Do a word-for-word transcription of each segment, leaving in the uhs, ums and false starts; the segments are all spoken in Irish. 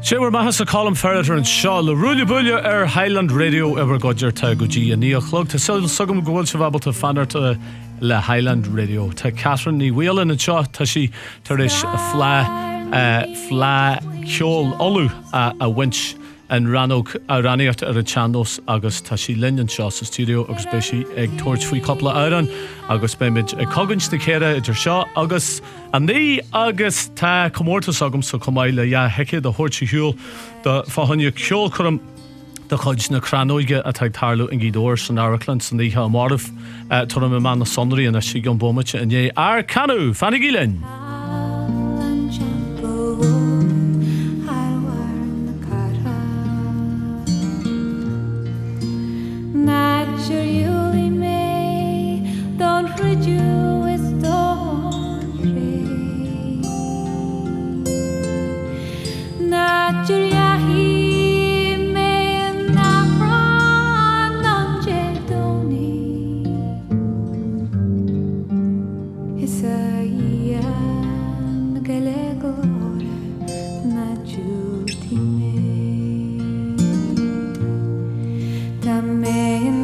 Séwer mahas a Colm Ferreter an seo le rúile buile ar Highland Radio ever Godger tá go dtí a ní a chlog tá sil sugam gohfuil se bhabal tá fanart le Highland Radio tá Catherine ní bhuialan an seo tá si tar is flá flá ceol olú a a winch an ranóg a raniart ar a chandos agus tá si linnean seo sa studio agus be si ag tuairt faoi coppla áran agus be mid ag cogann na céire idir seo agus a ní agus tá comórtas agam so comáile ja heice de thuirt hiúil de fáhanne ceol chum de chuid na cranóige a teag tarlú in gídóir san Airland saníthe amárah tar me man na sonraí a si gan bommate in é ar canú fanna gílinn. Naturally may don't reduce story Naturally may not run on jedoni Isayan galegora najutime Tame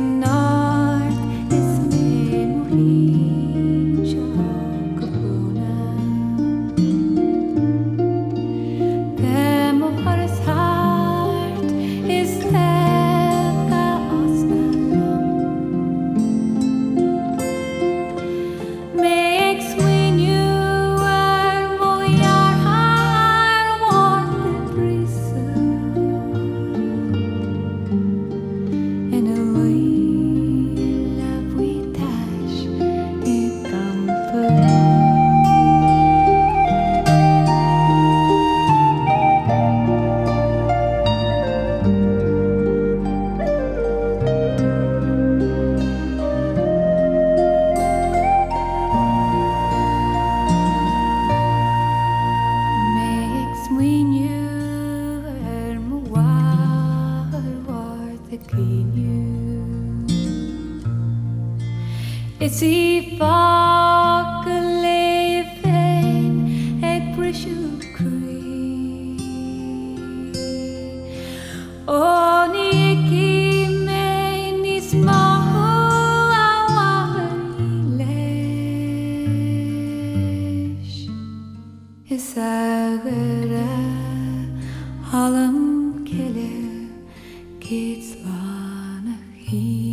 It's if I could lay fain at British Creek. Oh, Nikki, man, it's my lesh. It's a good Holland killer, kids on a heat.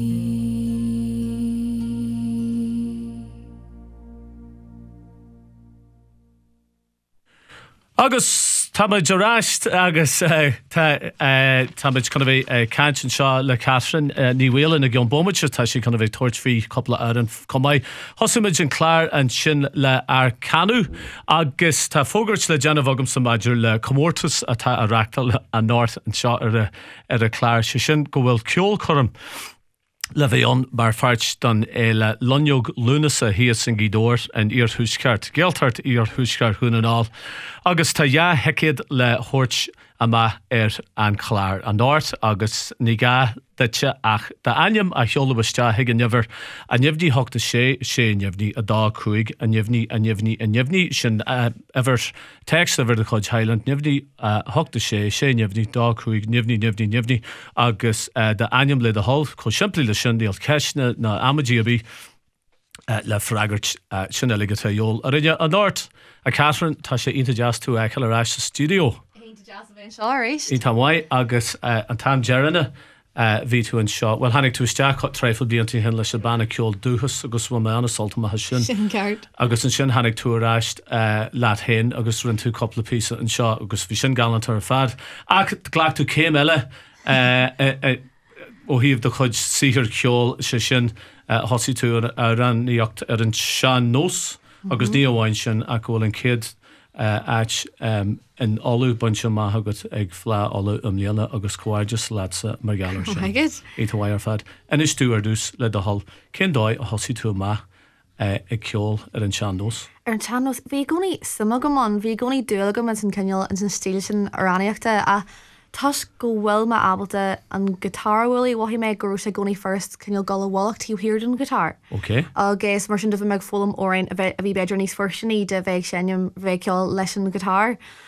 Agus táid aráist agus táid chuna bheith cantin seo le Catherine ní bhuialan na gceann bommate tá si chuna bheith tuairt faoi coppla áireann comáid thosaimid an chláir an sin le ar canú agus tá fógairt le déanamh agam sa maidir le comórtas atá a reachtal a náirt an seo ar a ar a chláir si sin go bhfuil ceol chum le bhéon mar fáirt don é le lonneog lúnasa híos an gídóir an íor thuisceart géaltart íor thuisceart chunanáil agus tá ja heicid le thuirt ama ar an chláir an náirt agus ní ga dute ach de aim a cheolalaiste hiag an nimhar a nimhní thugta sé sé nimhní a dá chuig a nimhní a nimhní a nimhní sin ever text ever de chuid Highland nimhní thugta sé sé nimhní dá chuig nimhní nimhní nimhní agus de aim le a hall chu siimplí le sin díal ceisna na amadíabí le freigart sin le go jóol a rinne an náirt a Catherine tá sé inta jazz tú ag le ráis sa studio. Í tá mhaid agus an tam Jerana ví tú an seo well hannig tú isteach treifil bíontí hin leis a banna ceol dúchas agus bhfuil me anna solta mai sin agus an sin hannig tú aráist leat hen agus rinn tú coppla písa an seo agus bhí sin galant ar fad ach ghlaach tú céim eile ó híomh do chuid sihir ceol se sin hosí tú a ranníocht ar an sean nós agus ní amháin sin a bhfuil an céad áit in olú bunse maithagat ag flá olú umléana agus cuairdes lása mar galar sin. Í tá bhaid ar fad. En is tú ar dús le do hall. Cén dóid a hosí tú maith ag ceol ar an seandos? Ar an seandos, bhí gcónaí sama go man, bhí gcónaí dúla go man san cinneal an san stíl sin aráníochta a Tás go bhfuil me abalta an guitarhfuil wahí me gurú sé gcónaí first cinneal go bhhacht tíú hirir an guitar. Ok. Agus mar sin do bh meag fólam órain a bhí beidir níos fuirsinní de bheith senim bheith ceol leis an guitar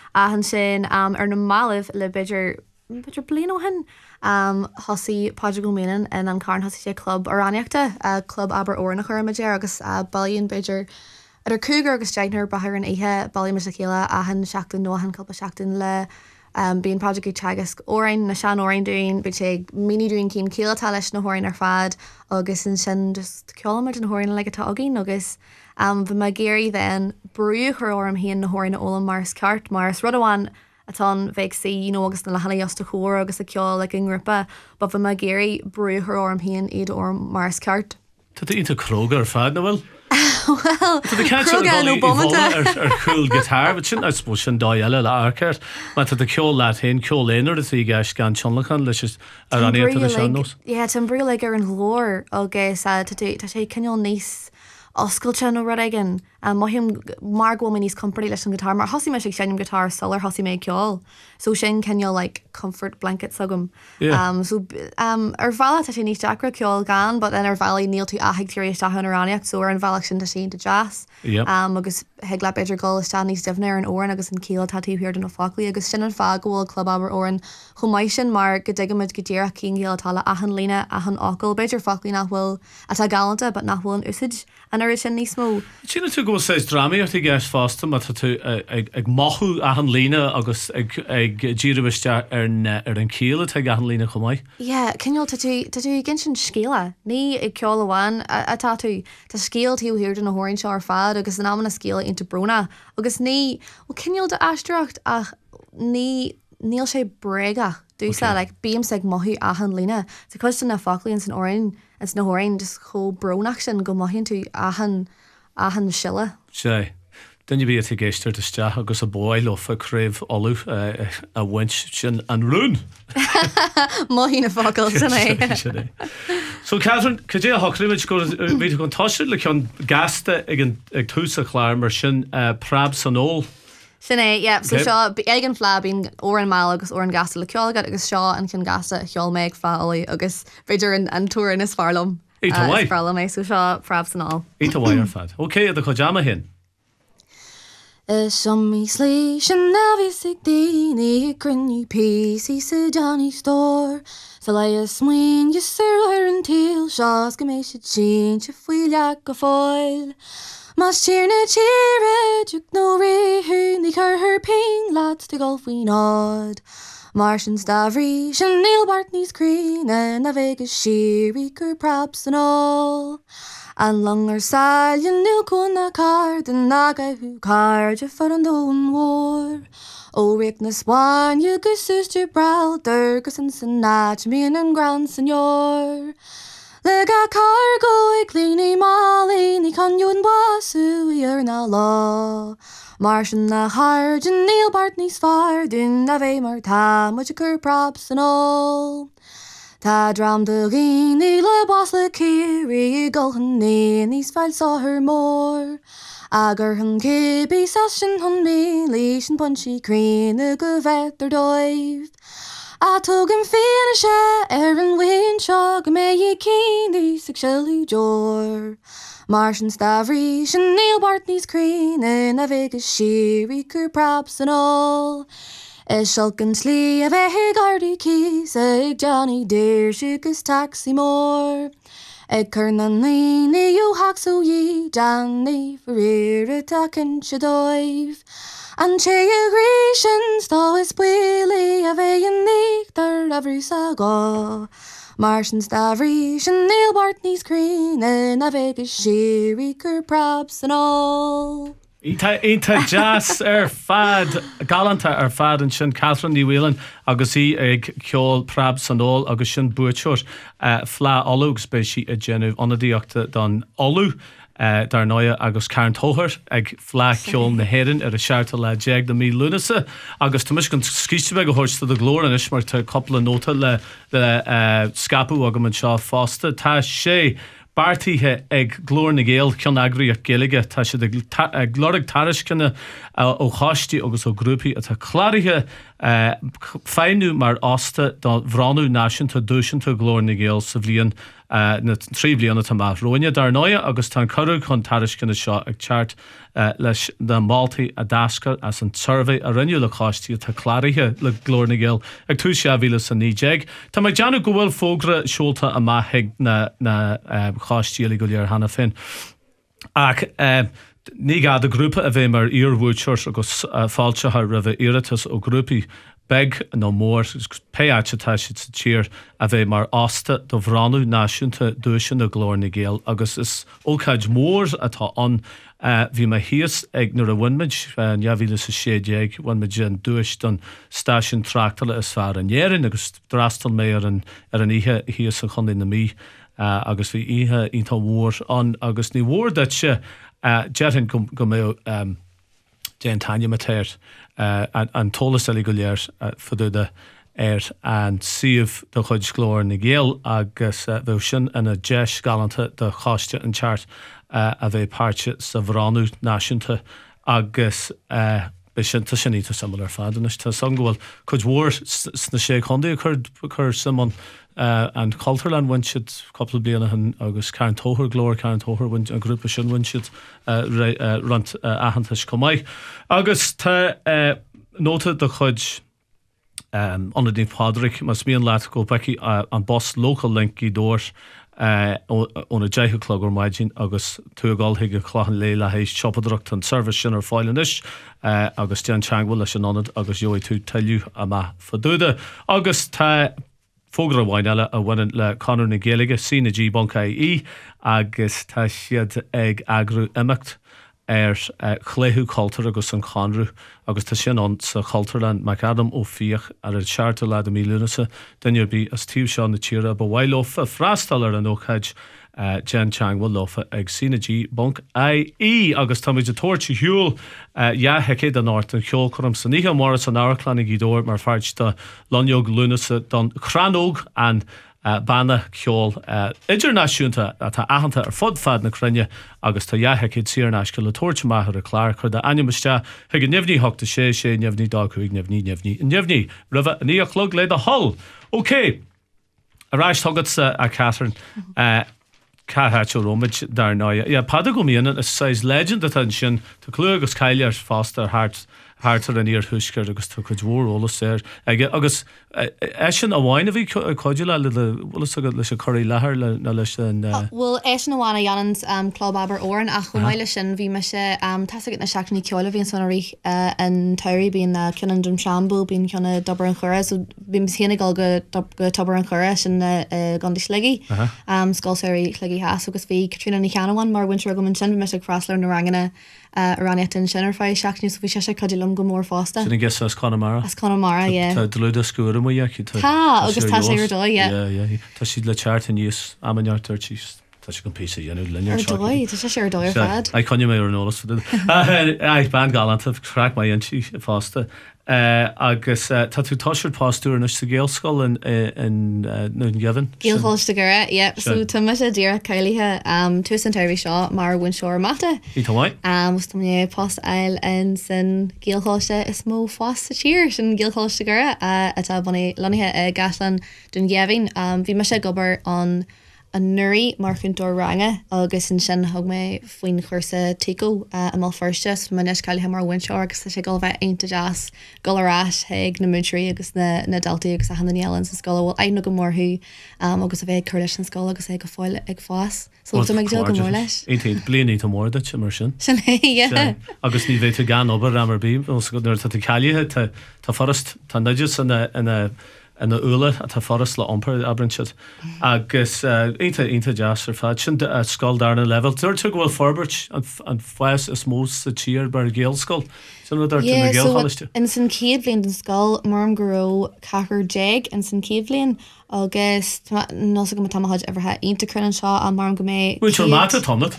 a han sin um, ar na malibh le beidir beidir blian ó hin um, hosaí Pádraig Ó Mianan in an carn hosaí sé club Aráneachta uh, club Aber Ór nach chuirmidir agus uh, bailíonn beidir ar cúgur agus deithnar bahar an ihe bailí mar sa chéile a han seachtain nó han culpa seachtain le um, bíon Pádraig Ó teagas órain na sean órain dúin be sé mini dúin cín cíalatá leis na hórain ar fad agus in sin just ceolmid an hórain le atá agin agus um, bhí me géirí then brú chur orm híon na hórain na ólam mars ceart mars rud amháin atá bheith sí you know, agus na lehanana josta chóir agus a ceol le an grúpa ba bhí me géirí brú chur orm híon iad orm mars ceart. Tá ínta cróga ar fad na bhfuil? Well, Cróga nó bomanta ar cool guitar, but sin I suppose sin dá eile le arcart, ma tá ceol leat hain ceol lénar is í gceist gan tionlachan leis is ar an éta le sean nos. Yeah, tá brí le ar an glór agus tá sé cineol níos oscailte nó rud aigen a maihím mar ghfuil mé níos company leis an guitar mar hosí me sé seanim guitar solar hosí mé ceol so sin cineol like comfort blanket sagum Yeah. um, so um, ar bhela tá sé níos deacra ceol gan but then ar bhela níl tú aigh tíéis tá Aráneach so ar an bhela sin tá sin de jazz Yep. um, agus heag le beidir gáil is níos defne ar an óran agus an cíal tatí hirir den fáclaí agus sin an fá gohfuil club Aber óran chumáid sin mar go digamid go ddíach cín cíal tala ahan lína a an ácail beidir fáclaí nachhfuil atá galanta but nachhfuil an úsid an ar sin níos mó. Sinna tú go séis drama ar tú gceist fásta má tá tú ag mothú a an lína agus ag ddíiribiste ar an cíal ag a an lína chumáid? Yeah, cinneol tá tú gin sin scéala ní ag ceol amháin atá tú tá scéal tú hirir den na hóirn seo ar fad agus an am na scéala inta brúna agus ní cinneol de aisteacht ach ní níl sé brega dúsa le bíam ag mothú a an lína Tá chuiste na fáclaíonn san órainn It's na hórainn just cho brúnach sin go maithíonn tú ahan ahan sile. sé. Dunne bí a géisteir iste agus a bóil ó fa craibh olú a bhaint sin an rún. Maithí na fácail sin é. So Catherine, could you hochrimid go bhí go táisiir le ceann gasta ag túsa chláir mar sin prab san ó? Sin é, yeah, so Okay. seo ag an flá bín ó an máil agus ó an gasta le ceolagad agus seo an cin gasta cheol méid fálaí agus beidir an an túir in is farlam. Í tá mhaith. Farlam é so seo prab san á. Í tá bhaid ar fad. Ok, a chu deama hin. Is som í slí sin navis ag daoine crinne písí sa Johnny store Sa lei a smuoin je sur ar an tíl seás go mééis se sin se faoi leach go fáil. Mas tír na tíre juk nó réún í chur her pein laat de golfhí nád. Mar sin stavrí sin nílbart níos críne na vegus sirí gur props an all. An langer saljen nil kuna car den naga hu car je for an don war. O rik na swan je gus sister brow durgus en senat me an grand senor. Lega cargo ik líní máli ní kan jo'n basu ar na lá. Marsin na harjin níl bart nís far dun na ve mar ta mu gur props an all. Tá dram de rií le bas le céirí golchan né níos feil sá her mór. Agur hun cébí sa sin hun mé lei sin punchi críne go bheit ar dóibh. A tugam féna sé ar an bhain seo go mé i cíní sa seú jór. Mar sin stavrí sin nílbart níos críne na bhegus sirí gur props an all. Is shulkin slí a bheith gardaí cís ag Johnny Deir sigus taxi mór. Ag chur na lína ú hacsú í Johnny faríre tacin se dóibh. An sé a rísin stá is buí a bheith an nítar a bhrú sa gá. Mar sin stavrí sin nílbart níos críne na bhegus sirí gur props an all. Ínta jazz ar fad galanta ar fad an sin Catherine ní bhfuilean agus í ag ceol prab san ó agus sin buúir flá olúgus be si a genú anadíochta don olú dar nóia agus cairn tóthir ag flá ceol na héan ar a seirta le deag na mí lúnasa agus tá mis gon scríiste go thuirsta a glór an is mar tá coppla nóta le scapú agam an seo fásta tá sé Bartíthe ag glór na géal cean agraí ar géige tá si glórig taris cinna ó cháistí agus ó grúpaí a tá chláirithe Féinú mar asta dá bhranú náisiúnta dúisiúnta glór na ggéal sa bhliain na trí bliana tá maith. Roine dar nóia agus tá curú chun tariscinna seo ag teart leis na Maltaí a dascar as an survey a rinneú le cháistí tá chláirithe le glór na ggéal ag tú sé bhíle san níéig. Tá mai deanna go bhfuil fógra seolta a maithaigh na cháistíí go léir hana fin. Ach ní gad a grúpa a bheith mar íorhúteir agus fáilte ra bheith iiritas ó grúpaí beg nó mór peáte tá si sa tír a bheith mar ásta do bhranú náisiúnta dúisiún na glór na ggéal agus is ócaid mór atá an bhí mai híos ag nuair a bhainmid neamhíle sa séideag bhainmid an dúis don stáisiún trachtaile is fear an éireann agus drastal mé ar an ar an ihe híos a chun na mí agus bhí ihe ítá mór an agus ní mór dat se Jerin go mé déan taine matéir an tólas go léir faúda air an siomh do chuid glór na ggéal agus bheith sin ina deis galanta de cháiste an teart a bheith páirte sa bhránú náisiúnta agus be sin tá sin íta sam ar fad tá san gohfuil chud mhór sna sé chundaí chur simon an Culturland win siad couple bliana agus Karen Tóthar glór Karen Tóthar win a grúpa sin win siad rant ahantas comáid agus tá nóta do chuid anna dín Padraig mas míon leat go beici an boss local link í dóir óna deithe clogor maidjin agus tuagáilthaigh a chláchan lé le hééis chopadreacht an service sin ar fáilenis agus Dean Changwell leis an anad agus joí tú tailú a ma fadúda agus tá fógra bhain eile a bhainean le Conor na Gaeilge sína G Banca í agus tá siad ag agrú imimecht ar chléthú cultúr agus an Conrú agus tá sin an sa Culturland Mac Adam ó fíoch ar a seaartta le a mílúnasa duine bí as tíú seán na tíre ba bhhail lofa freastal ar an óchaid Jen Changwell lofa ag sína G Banc í agus tá muid a tóirtí hiúil jathecé an áirt an cheol chum san níhe mar an áirchlannig í dóir mar feartta lonneog lúnasa don chranóg an banna ceol idirnáisiúnta a tá ahananta ar fod fad na crunne agus tá jathecéid siarnáis go le tóirte maithar a chláir chur de animiste chuig an nemhní hoachta sé sé nemhní dá chuig nemhní nemhní nemhní rih a ní a chlog le a hall. OK, a ráis thugad a Catherine Cathachil Romid dar náia. Ja, pada go míana is sais legend at an sin tá clú agus caiile ar fásta hart hartar an íor thuisceir agus tu chud mhór ólas séir agus é sin a bhhaine bhí coide le bhlas agad leis a choirí lethir na leis an bhfuil é sin bhána Janans Club Aber Oran ach go maiile sin bhí me se tasagad na seachtaí ceola bhíon san rí an teirí bíon cinan dom seambú bíon ceanna dobar an chura so bhí chéanana gáil go go tobar an chura sin gandí sligi scóilseirí chluigi heas agus bhí Catriona na cheanhain mar winter go man sin me se croslar na rangana Raniatin sin ar fáid seachtaí so bhí sé cadilum go mór fásta. Sin gus as Connemara. As Connemara, yeah. Tá dlúda scuúra mu yaki. Tá, agus tá sé ar dói, yeah. Yeah, yeah. Tá siad le teart a níos amaniart turchís. Tá si go písa dhéanú linear seachtaí. Ar dói, tá sé ar dói ar fad. Ai conne mé ar nólas fadid. Ai ban galanta crack mai antí fásta. Uh, agus uh, tá tú táisiir pástúr na sa géalscoil in in nó Gavin. Géalchóiste gura, yeah. So tá mu a díra cailíthe um tú an teirí seo mar bhain seoir mata. Í tá mhaid? Um mus mé post eil in san géalchóiste is mó fásta tíir sin géalchóiste gura uh, atá buna lonithe uh, gaslan dún Gavin. Um bhí me sé gobar an an nuí mar chun dó range agus in sin thug mé faoin chuirsa tico a má firste man is caiile mar winseir agus sé go bheith aonanta jazz goráis heag na muúí agus na na daltaí agus a hannaíalan sa scoil bhil aon go mórthú agus a bheith chuir an scóil agus é go fáil ag fás so meid go mór leis. Éon blianaí tá mór de mar sin. Sin agus ní bhéit gan obair ramar bí go nuir tá caiilethe tá forrast tá neidir ina in the Ula at the forest la omper abrinchid agus einta einta jazz ar fad sin a skull darna level tur tu go forbert and fas is most the cheer bar Gael skull so there yeah, so in San Cavelin den skull marm gro cacker jeg and San Cavelin agus no so go tamahad ever had einta crun shaw a marm go me which mata tonnet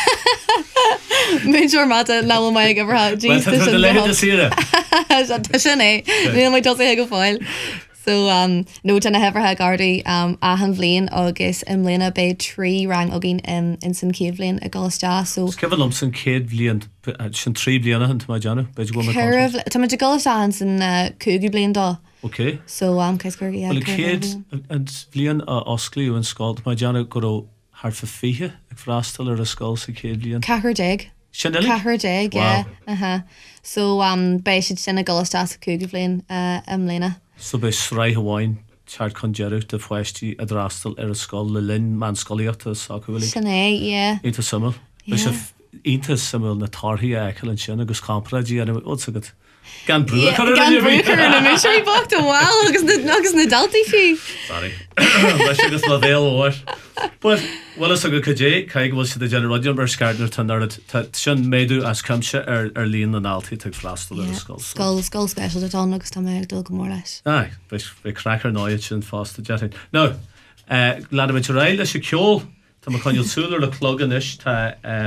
Major mata na mai ever had Jesus sinné ni mai do go foil So um, no tena hefartha gardaí um, a han bblion agus im mléana be trí rang agin in, in san céimhlíonn a golasá. So Skefan lumsan céad blian sin trí bliana han mai Jana be go Curve, tá muid golasá an san uh, cúgi blion dá. Okay. So um, cais gur yeah, Well céad an blian a oscliú an scáil mai Jana go har fa fihe ag frastal ar a scáil sa céad blian. Cahar dig. Sinelli? Cahar dig, Wow. yeah. Uh-huh. So um, be siad sinna golasá sa cúgi blion uh, im mléana. So be srai hawain chart con jeru de fuesti a drastal ar a scáil le lin man scoliaachta sacuili. Sinné, yeah. Inta summer. Be Yeah. se inta summer na tarthaí eicil an sin agus compradí an what's it? Gan brú. Yeah, gan brúchar na mi sé bocht a bháil agus na agus na daltaí fiú. Sorry. Leis agus le bhéal óir. But well is a go cajé caiig bhil si de generadion bar scarnar tan ar sin méadú as cumse ar ar líon na náltaí tag frastal ar a scáil. Skull skull special dat an agus tá mé dul go mór leis. Aye, be cracker náid sin fásta jetin. No, uh, lad mit rail leis se ceol, tá ma chuil súlar le clogan is tá uh,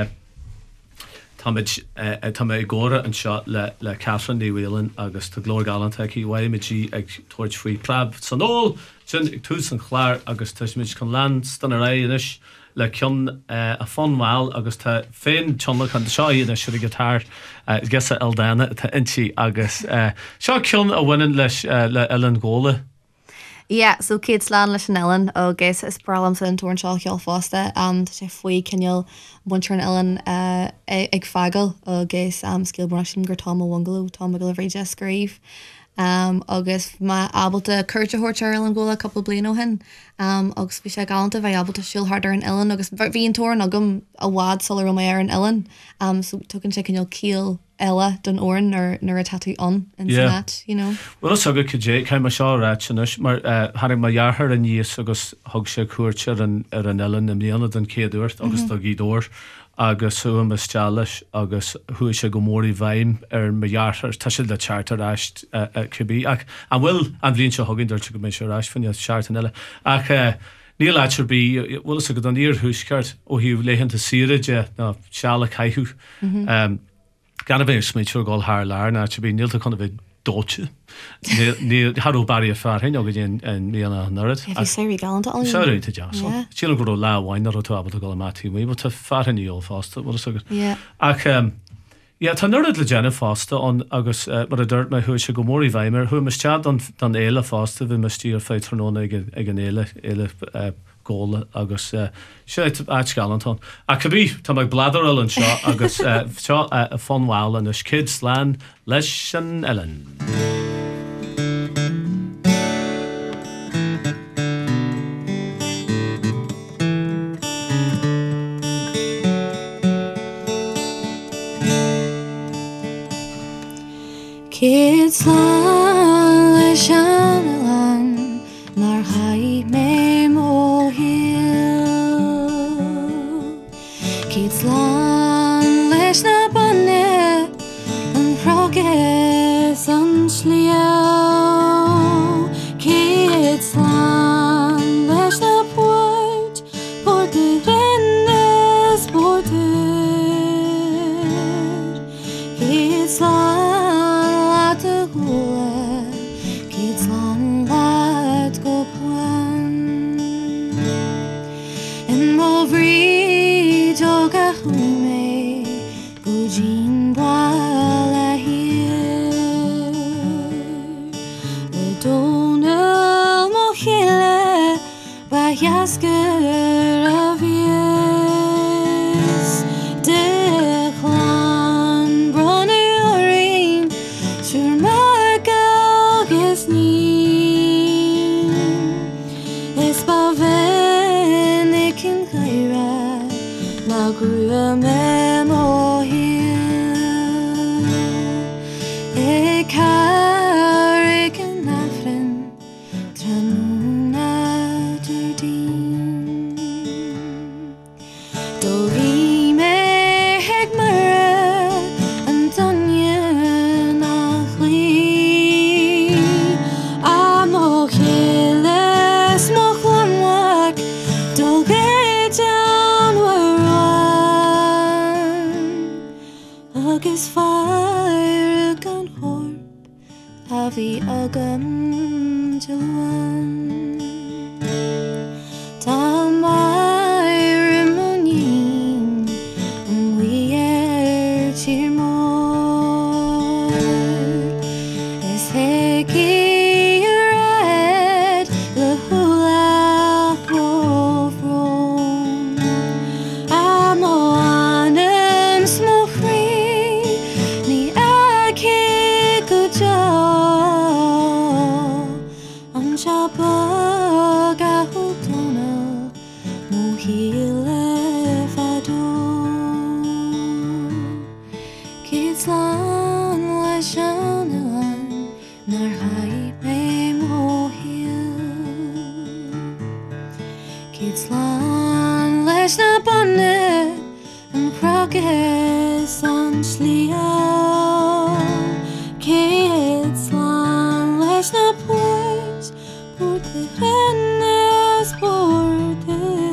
tá mid uh, tá mé góra an seo le le Catherine Ní Whelan agus tá glór galant ag í bhaim mit ag toirt faoi prab san ól sin ag tú san chláir agus tuis mid chun land stan a ra inis le cion uh, a fanháil agus tá féin tionla chu seo iad si gitar uh, gesa Eldana tá intí agus uh, seo cion a bhainean leis uh, le Ellen Góla. Yeah, so Kate Slan leis an Ellen agus is bralam san túin seo cheol fásta um, tá sé faoi cinneal buntar an Ellen uh, ag fagel agus um, scilbrusin gur Tom Wungalú Tom a go réide scríb um, agus má abalta chuirte hortar Ellen Gola couple blian ó hin um, agus bhí sé galanta bheith abalta siúlhardar an Ellen agus bhí an tóir agam a bhád solar rom ar an Ellen um, so tugann sé cinneal cíal Ella don oran nar nar a tattoo on and Yeah. that, you know. Well is agad cé cai mar seo ráis mar hanig mar jaarthar an níos agus thug sé cuairte an ar an Ellen am líanana den céadúirt agus tá gídóir agus suam is tealais agus thu sé go mórí bhaim ar mar jaarthar tá sé le chartar ráist cubí ach an bhfuil an bblionn se thugann dúirt go mé se ráis fan seart an eile ach níl áitir bí bhfuil a go an íor thuúsceart ó hiú léhananta siide ná seala caiithú gan bhéh smitú gáil thar lear ná te bí nílta chuna bheith dóte. Ní harú barí a fear hain agad an míana nurid. Have you say galanta on? Seirú te deas. Yeah. Síla go láhhain ar tú abal go matí mí, tá farhaí ó fásta bhil agad. Yeah. Ach ja tá nurid le déna fásta an agus mar a dúirt me thu se go mórí bhaimar, thu meistead an éile fásta bhí meistí ar féit tróna ag an éile éile góla agus sé áit galantán. A cabbí tá ag bladar an seo agus seo a fanháil an is kids lean leis an Ellen. Kids lean leis an Ellen nar haid mé mó hill. Kids lean leis na banne an frogus an sliau. Kids lean leis na port por de rennes border. Kids lean Kids long let go plan and mowbrí joga hume bujin bala here le donal mohile ba yasker avies de clan brunner orin sur ma galges ni es baven ikin kaira na grua memo here e kariken nafren tranuna durdin Dori me hegmara Antonia nachli Amochiles mochlamwak Dolge downwaran Agus fire gan horp Avi agam jalo shabag a hwtwnol mw hile fadw Kids lan leis an ilan nar haib e mw hil Kids lan leis na bonne yn pragus an slio Kids lan leis na pwys bwyd y hennes bwyd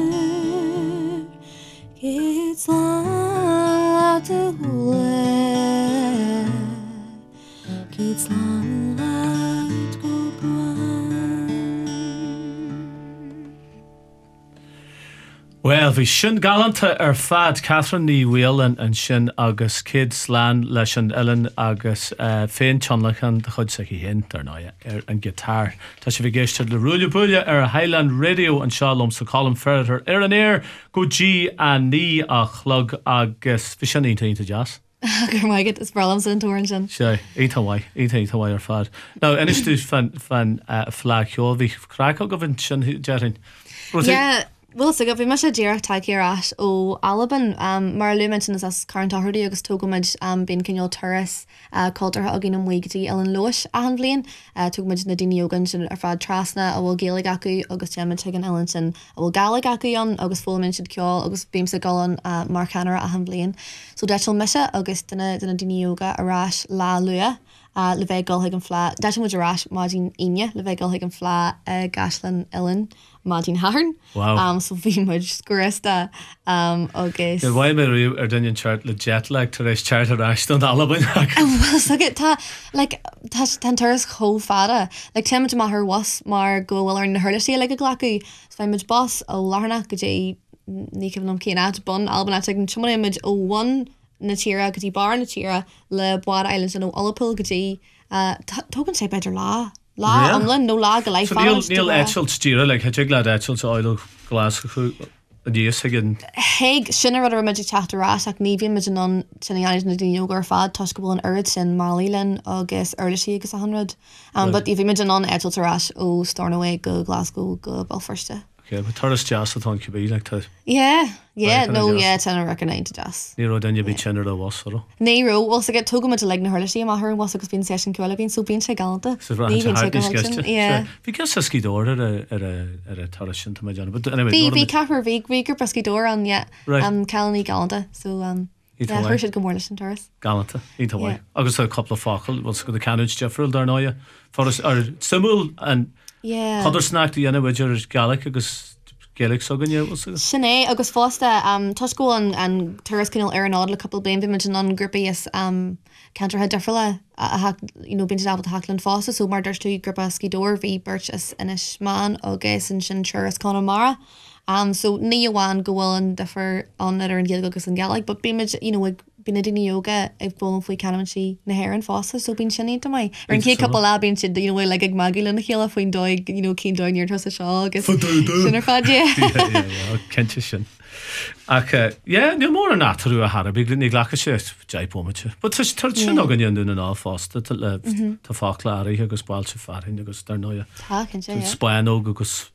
Kids lan lat y hwle Kids lan lat go Well, bhí sin galanta ar fad Catherine ní Whelan an sin agus Kids Lan leis an Ellen agus uh, féin tionlachan de chud sa hén tar náia ar an gitar. Tá sé bhí géiste le rúile buile ar a Highland Radio an seálum sa column ferritar ar an air go G a ní a chlog agus bhí sin ínta ínta jazz. Gur maigad is bralam sin túrin sin. Sé, ínta wai, ínta ínta wai ar fad. Now, inis tú fan, fan uh, flag hiol, bhí craco go bhain sin jerin. Yeah. Well, so go bhí me sé ddíireach taigi arás ó Alban um, mar lumentin is as current áthirdaí agus tógamid um, bíon cinneol turas uh, cultartha a gin an muigetí Ellen Lois a an bblion uh, tógamid na daine ógan sin ar fad trasna a bhfuil géalaigh acu agus teamid tuig an Ellen sin a bhfuil gaalaigh acu an agus fólamid siad ceol agus bím sa galan uh, mar canara a an bblion. So deitil mise agus duna duna daine óga arás lá lua Uh, le bheith gulthaigh an flá Deis muid arás mádín aine le bheith gulthaigh an flá uh, Gaslan Ellen mádín Harn. Wow. Um, so bhí muid scuirista um, agus... Go bhhaid mé riú ar daine chart le jet lag tar éis chart arás don Alban. Well, so get tá like tá tan turas cho fada. Like teimid maithar was mar go bhfuil ar na thuirlaí le go glacu. So bhí muid boss ó látharna go dé ní cibhnam cíanát bun Alban ag an tumaimid ó one na tíra gotí bar na tíra le Bwad Islands an ó Olapil gotí uh, tógan sé beidir lá lá Yeah. amlan nó lá go leith So níl níl eitilt stíra, le heite glad eitilt sa oil glas chu a díos agin. Heig sinna rud ar muidir teachtarrás ach ní bhíon muid an sinnaáid na daine ar fad tá go bhfuil an urid sin Marlílan agus Urlaí agus a hanrad. Um, but i bhí muid an etiltarrás ó Stornoway go Glasgow go Belfasta. Okay, but thuras jazz atá cibí le tá. Yeah, yeah, Right, no, kinda yeah, tena recognize jazz. Ní ro daine bhí tenar a was ro. Nero, also get tógamid a le na thuirlaí a maithar was agus bíon session ceile bíon so bíon sé galanta. So bhí Ní bhíonn sé galanta. Yeah. Bhí gas a scídóir ar a ar a ar a thuras sin tá deanna. But anyway, Bhí nóra bhí bit- cahar bhí bhí gur bascador an yeah, Right. um Calanie galanta. So um Either yeah, way. chuir siad go mór leis an turas. Galanta, ítá Yeah. bhaid. Agus a couple of focail, was go the Canage Jeffrey dar náia. Forras ar simúl an Yeah. chuidir snacht dhéana bhidir Gaelic agus Gaelic sogan je was. Sinné agus fásta um tusco an an turas cinil ar an ád le couple blion bhí muid an grúpa is um cantar head defriile a ha you know bíon abal halan fásta so mar dúirt tú grúpa scídor bhí burt is inis man agus an sin turas Connemara. Um so ní bháin go bhfuil an difer an ar an Gaeilge agus an Gaelic, but bíon muid you know ag bína daine yoga ag bólam faoi canaman si na hair an fásta so bíon sin éanta mai. Ar an cé couple lá bíon si you know le ag magí le na chéile faoin dóig you know cín dóin ar tusa seo agus sin ar fad yeah. Kente sin. Ach, yeah, níl mór an átarú a hara, bíg ní ghlacha sé deipómate. But tá tar sin agan an dún an á fásta, tá le tá fáclaí agus báilte farin agus dar nóia. Tá cin sé, yeah. Spáinóg agus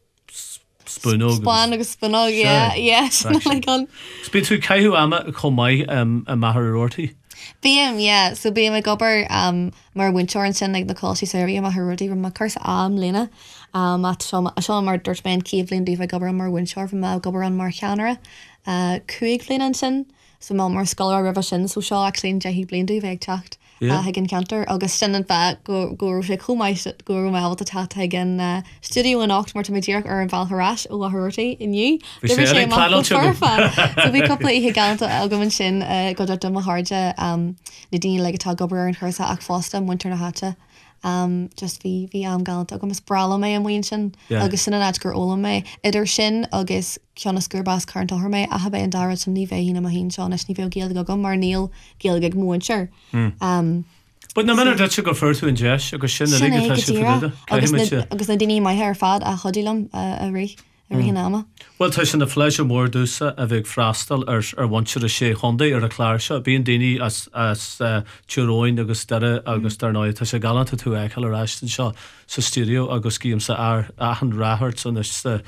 spúnóg. Spáin agus spanog, yeah, yeah, sin le gan. Spí tú caiú ama chomai um, a mahar ortaí? Bíam, yeah, so bíam ag gobar um, mar winteoir sin ag na cóisí séirí a thuúdaí ru mar curs am léna um, a seo mar dúirt ben cíomhlíonn díomh gobar mar winteoir fu me gobar an mar cheanara uh, cuaig léan sin so má mar scolar rih sin so seo aclíonn de hí blion dú bheith techt. Yeah. Uh, gin cantar agus sin an bheith go go sé chumáis go mehil a tata gin uh, studioú an ocht mar méidirach ar an bhiltharráis ó athirtaí inniu. Bhí sé ag plánal tugadh. So bhí coppla ihe galanta agamann sin uh, go do a háde um, na daine le atá gobar an chusa ach fásta muintear na háte. Um, just bhí bhí am galanta agus is brala mé an bhaon sin Yeah. agus sin an ad gur óla mé idir sin agus ceannas gurbás carntáthir mé a habé an dara san ní bheith hína a hín seán is ní bhéh géal go mar níl géal ag muintear. Um, But na minute dat se go furtú in jeis agus sin Sin é ige go se dtíra. fuide. agus na- agus na daine mai ar fad a chodílam uh, a ri ar hí ama. Well tá sin na fleisir mór dúsa a bheith freistal ar ar bhaintseir a sé chundaí ar a chláir seo. Bíon daoine as as tíróin agus deire agus darnáid tá sé galanta tú eiceil ar eistan seo sa stúdio agus cíam sa ar ahan ráthart san sa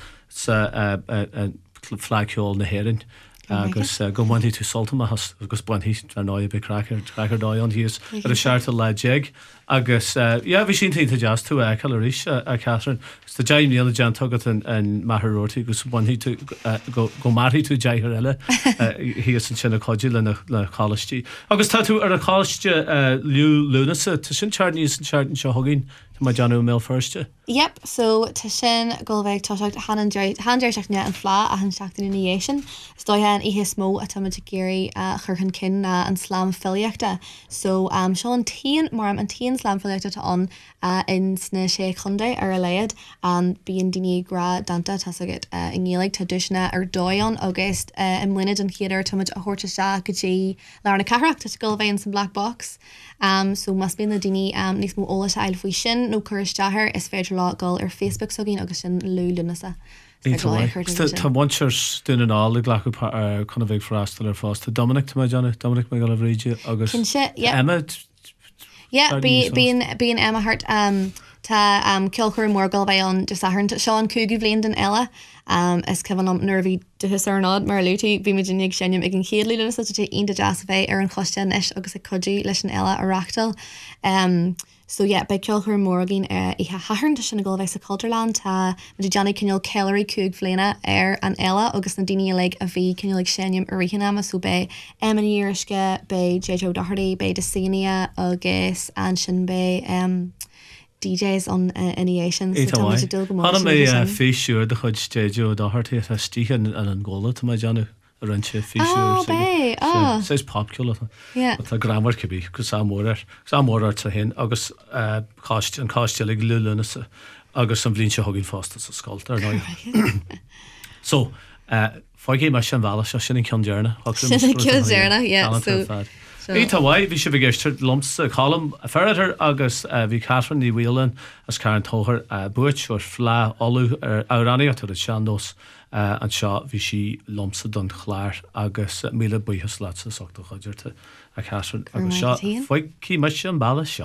flaiciúil na héireann. agus go bhaintí tú soltama has agus buintí ar náid be crackar crackar dáin híos ar a seaartta le jeig agus bhí sin tínta jazz tú eiceil ar ríis a Catherine gus tá deim níana dean tugad an maithróirtaí agus buintí tú go marthaí tú deithir eile híos an sinna codí le le cháistí. Agus tá tú ar a cháiste liú lúnasa tá sin teart níos an teart an seo thugainn tá mai Johnú mé firste. Yep, so tá sin golbheith táseach handéirteach ne an flá a an seachtain ination. Stoithe ihe smó a tuid géirí churchan cin na an slám filiachta. So um, seo an tíon mar an tíon slám filiachta tá an uh, in sna sé chundé ar a leiad an bíon daoine gra danta tá agad uh, in ggéalaigh tá dúisna ar dóan agus uh, in mlíad an chéidir tuid a thuirte se go dtí le na carach tá golbheith an san black box. Um, so mas bíon na daoine um, níos mó ólas eil faoi sin nó chuiristeair is féidir lá gáil ar Facebook so gin agus sin lú lunasa. Tá bhainteir duna ála ghlachu chuna bhéh freistal ar fásta. Dominic tá Johnna Dominic me gal bhríide agus Emma bíon Emma hart um, tá um, ceolchur mórgal bheith an de san seán cúgu bblion den eile um, is cehan am nervhí de hus ar nád mar lútaí bhí me dénig sinnim ag an chéadlí le sa té onanta jazz bheith ar an choiste is agus a codí leis an eile a reachtal. Um, So yeah, bei ceolchur mórgin uh, i ha haharn de sinna golbheith sa Cultureland tá mu Johnny cinneal ceirí cúg fléine ar an eile agus na daine le a bhí cinneal ag sinnim a rihanama so bei Emmaníirske, bei J J Doherty, bei Decenia agus an sin bei um, D Js on uh, Innovation. Hanna mé féisiúr de chud J J Doherty a stíchan an an ggóla tá Johnny. Around sé fiú sé popúla tá gramar cibí go samór samór a hen agus cáist an cáisteig lúlunasa agus an bblin se haginn fásta sa sscoiltar ná. So fáigé mar sin bhela se sin ceandearna ceandearna Í tá bhaid bhí si bh géiste lomsa chalam a ferritar agus bhí Catherine ní bhílan as cairn tóthir buit or flá olú ar áráníocht ar a seandós an seo bhí si lomsa don chláir agus míle buchas le sa soachta chuidirta a Catherine agus seo foiig cí me sin bailla seo.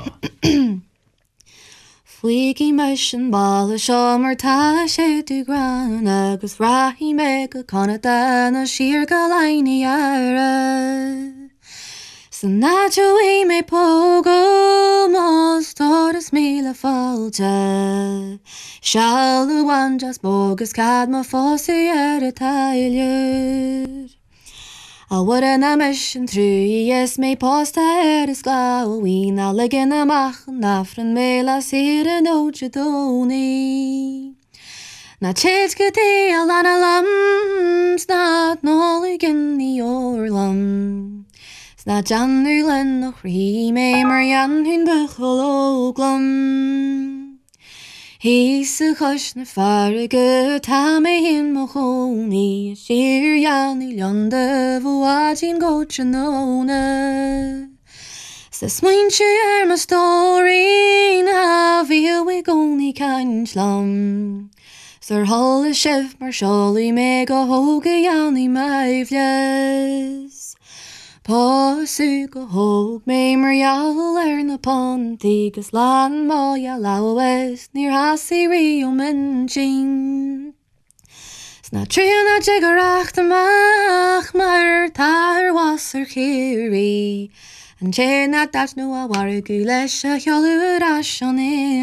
Fuigi me sin bailla seo mar tá sé tú gran agus rahí me go Canada na siar go laine ara. San náú mé pógo más toras míle fáilte Sealúhain just bógus cad má fósaí ar a tailiúr. A bhfuair na mission trú is mé pásta ar is gláí ná ligin amach náfran méla siar an óide dónaí. Na chéad go dé a lena lam snad nóla gin ní orlam. Na Janú len nach rí mé mar an hunn buchol óglam. Hí sa chos na farige tá mé hin mo choní sir Janú leanda bhádín góte nóna. Sa smaintse ar ma stóí na bhíh gcónaí caintlam. Sir holla sibh mar seolaí mé go hóga Janú maithles. Pású go hóg mé marall ar na pontaí gus lán má a láhas níor hasí rií ó minjing. Sna trína jigarach amach mar tar wasar chéirí an té na dat nó a war go leis a cheolú as an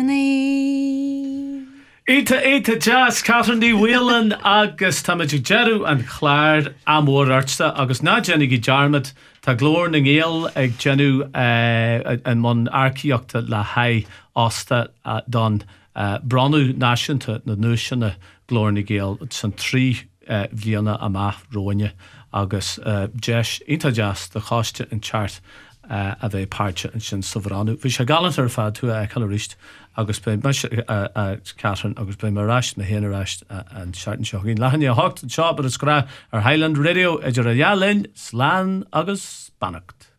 iní. Ita ita jazz Catherine ní Whelan agus táidir jeú an chláir amór artsta agus ná Jenny í jarmad tá glór na ngéal ag genú an man arciíochta le haid ásta don branú náisiúnta na nuisina glór na géal san trí bhliana amach roine agus deis ita jazz de cháiste an chart a bheith páirte an sin sovránú. Bhí sé galant ar fad tú a choiríist agus be Catherine agus be mar ráist na héana ráist an seaartan seo. Gín lehanní a hocht an seo ar a scrá ar Highland Radio idir a dhealinn slán agus bannacht.